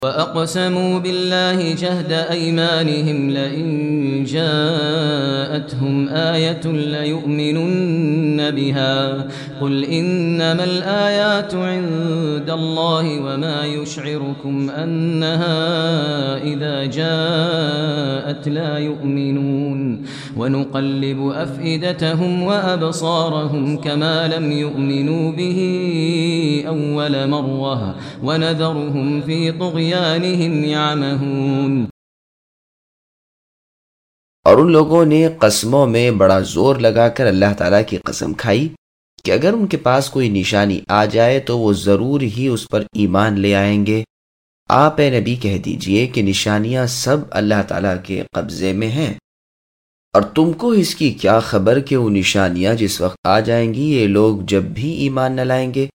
وَأَقْسَمُوا بِاللَّهِ جَهْدَ أَيْمَانِهِمْ لَئِن جَاءَتْهُمْ آيَةٌ لَّيُؤْمِنُنَّ بِهَا قُلْ إِنَّمَا الْآيَاتُ عِندَ اللَّهِ وَمَا يُشْعِرُكُمْ أَنَّهَا إِذَا جَاءَتْ لَا يُؤْمِنُونَ وَنُقَلِّبُ أَفْئِدَتَهُمْ وَأَبْصَارَهُمْ كَمَا لَمْ يُؤْمِنُوا بِهِ أَوَّلَ مَرَّةٍ وَنَذَرُهُمْ فِي طُغْيَانِهِمْ يَعْمَهُونَ۔ اور ان لوگوں نے قسموں میں بڑا زور لگا کر اللہ تعالیٰ کی قسم کھائی کہ اگر ان کے پاس کوئی نشانی آ جائے تو وہ ضرور ہی اس پر ایمان لے آئیں گے۔ آپ اے نبی کہہ دیجئے کہ نشانیاں سب اللہ تعالیٰ کے قبضے میں ہیں، اور تم کو اس کی کیا خبر کہ وہ نشانیاں جس وقت آ جائیں گی یہ لوگ جب بھی ایمان نہ لائیں گے،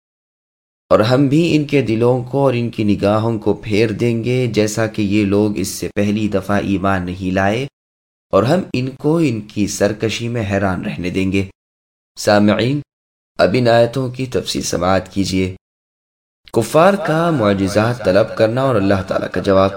اور ہم بھی ان کے دلوں کو اور ان کی نگاہوں کو پھیر دیں گے جیسا کہ یہ لوگ اس سے پہلی دفعہ ایمان نہیں لائے، اور ہم ان کو ان کی سرکشی میں حیران رہنے دیں گے۔ سامعین، اب ان آیتوں کی تفصیل سماعت کیجیے۔ کفار کا معجزات طلب کرنا اور اللہ تعالیٰ کا جواب۔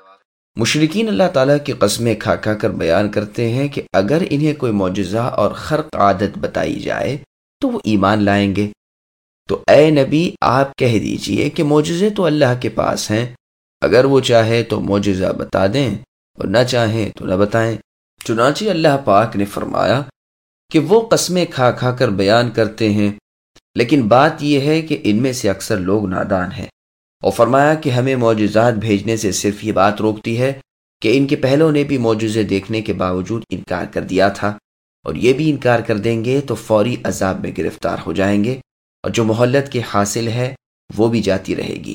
مشرکین اللہ تعالیٰ کی قسمیں کھا کھا کر بیان کرتے ہیں کہ اگر انہیں کوئی معجزہ اور خرق عادت بتائی جائے تو وہ ایمان لائیں گے۔ تو اے نبی آپ کہہ دیجئے کہ معجزے تو اللہ کے پاس ہیں، اگر وہ چاہے تو معجزہ بتا دیں اور نہ چاہیں تو نہ بتائیں۔ چنانچہ اللہ پاک نے فرمایا کہ وہ قسمیں کھا کھا کر بیان کرتے ہیں، لیکن بات یہ ہے کہ ان میں سے اکثر لوگ نادان ہیں، اور فرمایا کہ ہمیں معجزات بھیجنے سے صرف یہ بات روکتی ہے کہ ان کے پہلوں نے بھی معجزے دیکھنے کے باوجود انکار کر دیا تھا، اور یہ بھی انکار کر دیں گے تو فوری عذاب میں گرفتار ہو جائیں گے، اور جو مہلت کے حاصل ہے وہ بھی جاتی رہے گی۔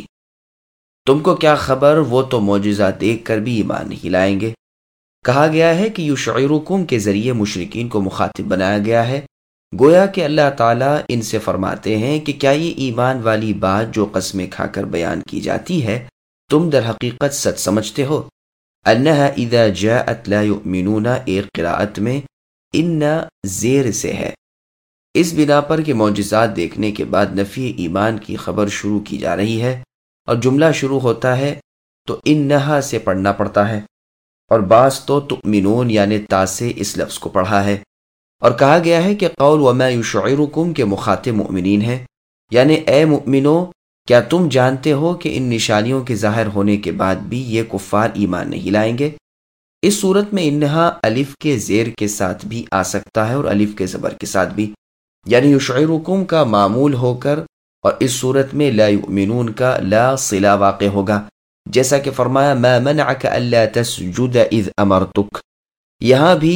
تم کو کیا خبر، وہ تو معجزہ دیکھ کر بھی ایمان نہیں لائیں گے۔ کہا گیا ہے کہ یشعرکم کے ذریعے مشرکین کو مخاطب بنایا گیا ہے، گویا کہ اللہ تعالیٰ ان سے فرماتے ہیں کہ کیا یہ ایمان والی بات جو قسمیں کھا کر بیان کی جاتی ہے تم در حقیقت سچ سمجھتے ہو؟ انہا اذا جاءت لا یؤمنون ایک قراءت میں ان زیر سے ہے، اس بنا پر کہ معجزات دیکھنے کے بعد نفی ایمان کی خبر شروع کی جا رہی ہے، اور جملہ شروع ہوتا ہے تو انہا سے پڑھنا پڑتا ہے، اور بعض تو تؤمنون یعنی تا سے اس لفظ کو پڑھا ہے، اور کہا گیا ہے کہ قول وما یشعرکم کے مخاطب مؤمنین ہیں، یعنی اے مؤمنو کیا تم جانتے ہو کہ ان نشانیوں کے ظاہر ہونے کے بعد بھی یہ کفار ایمان نہیں لائیں گے؟ اس صورت میں انہا الف کے زیر کے ساتھ بھی آ سکتا ہے اور الف کے زبر کے ساتھ بھی، یعنی یشعرکم کا معمول ہو کر، اور اس صورت میں لا یؤمنون کا لا صلہ واقع ہوگا، جیسا کہ فرمایا ما منعک الا تسجد اذ امرتک، یہاں بھی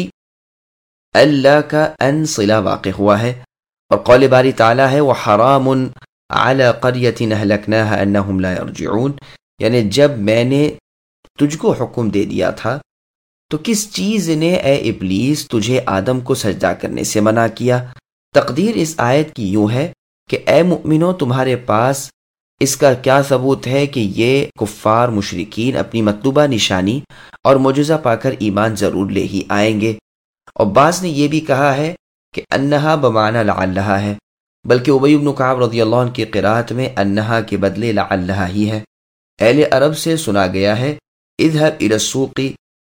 اللہ کا ان صلہ واقع ہوا ہے، اور قول باری تعالیٰ ہے وحرام علی قریۃ اہلکناها انہم لا یرجعون، یعنی جب میں نے تجھ کو حکم دے دیا تھا تو کس چیز نے اے ابلیس تجھے آدم کو سجدہ کرنے سے منع کیا؟ تقدیر اس آیت کی یوں ہے کہ اے مؤمنوں تمہارے پاس اس کا کیا ثبوت ہے کہ یہ کفار مشرکین اپنی مطلوبہ نشانی اور معجزہ پا کر ایمان ضرور لے ہی آئیں گے؟ اور بعض نے یہ بھی کہا ہے کہ انہا بمعنی لعلہا ہے، بلکہ ابی بن کعب رضی اللہ عنہ کی قرات میں انہا کے بدلے لعلہا ہی ہے۔ اہل عرب سے سنا گیا ہے اذهب الى السوق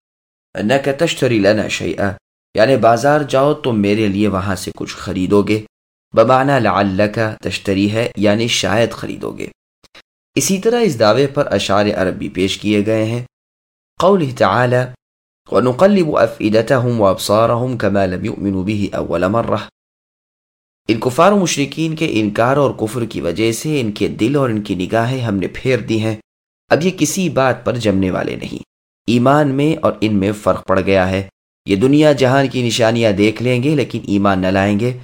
انک تشتری لنا شیئا، یعنی بازار جاؤ تو میرے لیے وہاں سے کچھ خریدو گے، بمعنی لعلک تشتری ہے یعنی شاید خریدو گے۔ اسی طرح اس دعوے پر اشعار عرب بھی پیش کیے گئے ہیں۔ قولہ تعالی وَنُقَلِّبُ أَفْئِدَتَهُمْ وَأَبْصَارَهُمْ كَمَا لَمْ يُؤْمِنُوا بِهِ أَوَّلَ مَرَّةٍ، ان کفار و مشرکین کے انکار اور کفر کی وجہ سے ان کے دل اور ان کی نگاہیں ہم نے پھیر دی ہیں، اب یہ کسی بات پر جمنے والے نہیں، ایمان میں اور ان میں فرق پڑ گیا ہے، یہ دنیا جہان کی نشانیاں دیکھ لیں گے لیکن ایمان نہ لائیں گے،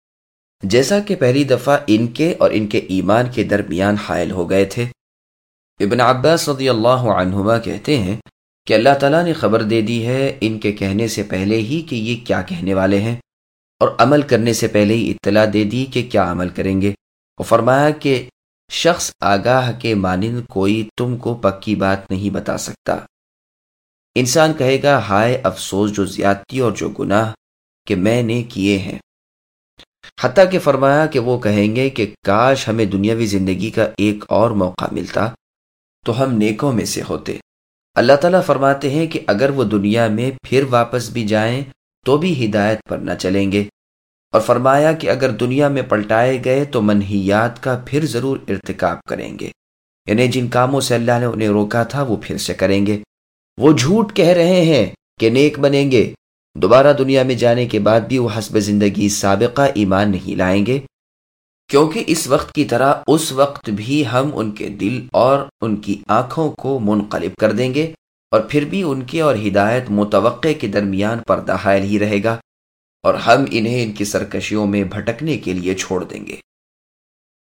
جیسا کہ پہلی دفعہ ان کے اور ان کے ایمان کے درمیان حائل ہو گئے تھے۔ ابن عباس رضی اللہ عنہما کہتے ہیں کہ اللہ تعالیٰ نے خبر دے دی ہے ان کے کہنے سے پہلے ہی کہ یہ کیا کہنے والے ہیں، اور عمل کرنے سے پہلے ہی اطلاع دے دی کہ کیا عمل کریں گے، اور فرمایا کہ شخص آگاہ کے مانند کوئی تم کو پکی بات نہیں بتا سکتا۔ انسان کہے گا ہائے افسوس جو زیادتی اور جو گناہ کہ میں نے کیے ہیں، حتیٰ کہ فرمایا کہ وہ کہیں گے کہ کاش ہمیں دنیاوی زندگی کا ایک اور موقع ملتا تو ہم نیکوں میں سے ہوتے۔ اللہ تعالیٰ فرماتے ہیں کہ اگر وہ دنیا میں پھر واپس بھی جائیں تو بھی ہدایت پر نہ چلیں گے، اور فرمایا کہ اگر دنیا میں پلٹائے گئے تو منہیات کا پھر ضرور ارتکاب کریں گے، یعنی جن کاموں سے اللہ نے انہیں روکا تھا وہ پھر سے کریں گے۔ وہ جھوٹ کہہ رہے ہیں کہ نیک بنیں گے، دوبارہ دنیا میں جانے کے بعد بھی وہ حسب زندگی سابقہ ایمان نہیں لائیں گے، کیونکہ اس وقت کی طرح اس وقت بھی ہم ان کے دل اور ان کی آنکھوں کو منقلب کر دیں گے، اور پھر بھی ان کے اور ہدایت متوقع کے درمیان پردہ حائل ہی رہے گا، اور ہم انہیں ان کی سرکشیوں میں بھٹکنے کے لیے چھوڑ دیں گے۔